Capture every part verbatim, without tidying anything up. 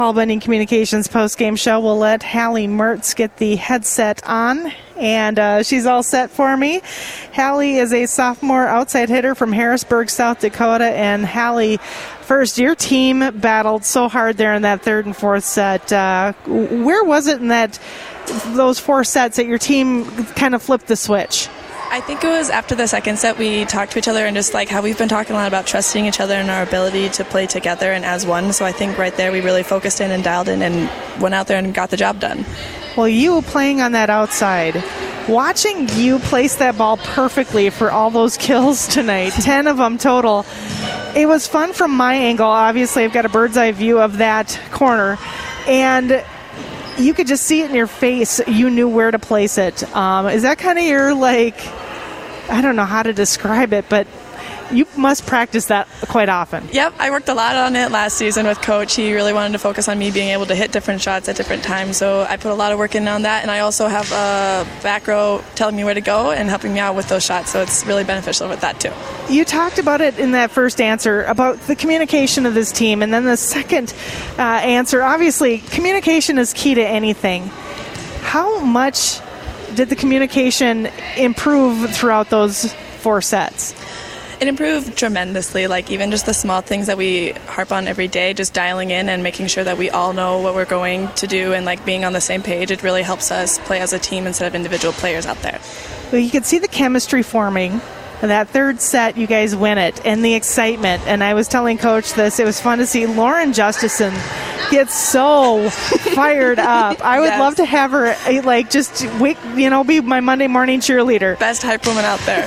Paul Bunyan Communications post-game show. We'll let Hallie Mertz get the headset on, and uh, she's all set for me. Hallie is a sophomore outside hitter from Harrisburg, South Dakota, and Hallie, first, your team battled so hard there in that third and fourth set. Uh, where was it in that those four sets that your team kind of flipped the switch? I think it was after the second set we talked to each other and just like how we've been talking a lot about trusting each other and our ability to play together and as one. So I think right there we really focused in and dialed in and went out there and got the job done. Well, you playing on that outside, watching you place that ball perfectly for all those kills tonight, ten of them total, it was fun from my angle. Obviously, I've got a bird's eye view of that corner, and you could just see it in your face. You knew where to place it. Um, is that kind of your, like, I don't know how to describe it, but you must practice that quite often. Yep, I worked a lot on it last season with Coach. He really wanted to focus on me being able to hit different shots at different times, so I put a lot of work in on that, and I also have a back row telling me where to go and helping me out with those shots, so it's really beneficial with that too. You talked about it in that first answer, about the communication of this team, and then the second uh, answer, obviously, communication is key to anything. How much did the communication improve throughout those four sets? It improved tremendously, like even just the small things that we harp on every day, just dialing in and making sure that we all know what we're going to do and like being on the same page. It really helps us play as a team instead of individual players out there. Well, you can see the chemistry forming. That third set, you guys win it, and the excitement. And I was telling Coach this, it was fun to see Lauren Justison get so fired up. I would yes. love to have her, like, just wake, you know, be my Monday morning cheerleader. Best hype woman out there.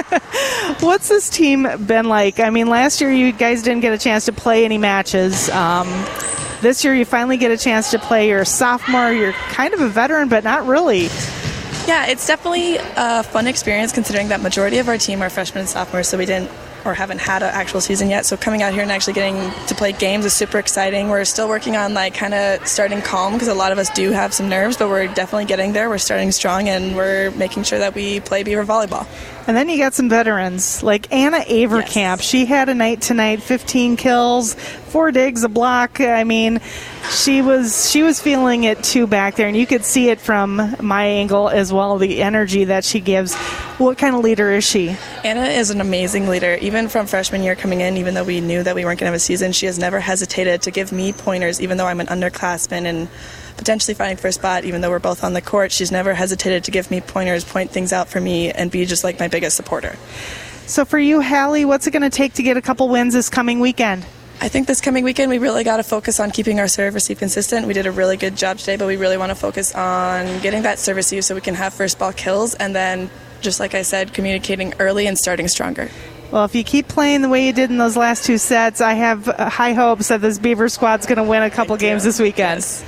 What's this team been like? I mean, last year you guys didn't get a chance to play any matches. Um, this year you finally get a chance to play. You're a sophomore. You're kind of a veteran, but not really. Yeah, it's definitely a fun experience considering that majority of our team are freshmen and sophomores, so we didn't or haven't had an actual season yet. So coming out here and actually getting to play games is super exciting. We're still working on like kind of starting calm because a lot of us do have some nerves, but we're definitely getting there. We're starting strong and we're making sure that we play Beaver volleyball. And then you got some veterans like Anna Avercamp. Yes. She had a night tonight, fifteen kills, four digs, a block. I mean, she was she was feeling it too back there, and you could see it from my angle as well, the energy that she gives. What kind of leader is she? Anna is an amazing leader. Even from freshman year coming in, even though we knew that we weren't going to have a season, she has never hesitated to give me pointers, even though I'm an underclassman and potentially fighting for a spot, even though we're both on the court. She's never hesitated to give me pointers, point things out for me, and be just like my biggest supporter. So for you, Hallie, what's it going to take to get a couple wins this coming weekend? I think this coming weekend we really got to focus on keeping our serve receive consistent. We did a really good job today, but we really want to focus on getting that serve receive so we can have first ball kills, and then, just like I said, communicating early and starting stronger. Well, if you keep playing the way you did in those last two sets, I have high hopes that this Beaver squad's going to win a couple games this weekend. Yes.